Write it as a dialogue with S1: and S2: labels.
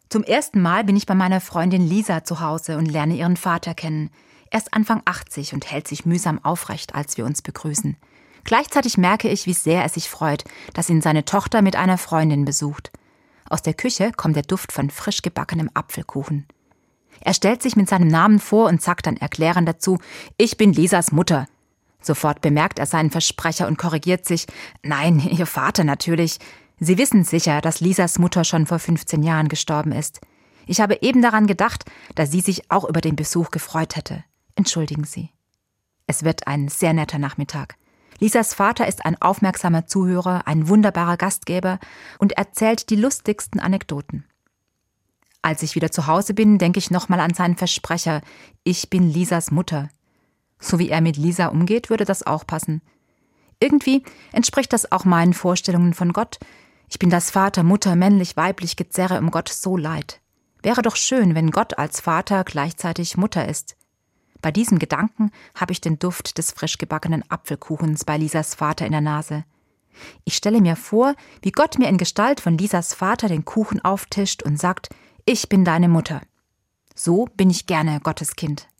S1: Zum ersten Mal bin ich bei meiner Freundin Lisa zu Hause und lerne ihren Vater kennen. Er ist Anfang 80 und hält sich mühsam aufrecht, als wir uns begrüßen. Gleichzeitig merke ich, wie sehr er sich freut, dass ihn seine Tochter mit einer Freundin besucht. Aus der Küche kommt der Duft von frisch gebackenem Apfelkuchen. Er stellt sich mit seinem Namen vor und sagt dann erklärend dazu: Ich bin Lisas Mutter. Sofort bemerkt er seinen Versprecher und korrigiert sich: Nein, ihr Vater natürlich. Sie wissen sicher, dass Lisas Mutter schon vor 15 Jahren gestorben ist. Ich habe eben daran gedacht, dass sie sich auch über den Besuch gefreut hätte. Entschuldigen Sie. Es wird ein sehr netter Nachmittag. Lisas Vater ist ein aufmerksamer Zuhörer, ein wunderbarer Gastgeber und erzählt die lustigsten Anekdoten. Als ich wieder zu Hause bin, denke ich nochmal an seinen Versprecher: Ich bin Lisas Mutter. So wie er mit Lisa umgeht, würde das auch passen. Irgendwie entspricht das auch meinen Vorstellungen von Gott. Ich bin das Vater, Mutter, männlich, weiblich Gezerre um Gott so leid. Wäre doch schön, wenn Gott als Vater gleichzeitig Mutter ist. Bei diesem Gedanken habe ich den Duft des frisch gebackenen Apfelkuchens bei Lisas Vater in der Nase. Ich stelle mir vor, wie Gott mir in Gestalt von Lisas Vater den Kuchen auftischt und sagt: Ich bin deine Mutter. So bin ich gerne Gottes Kind.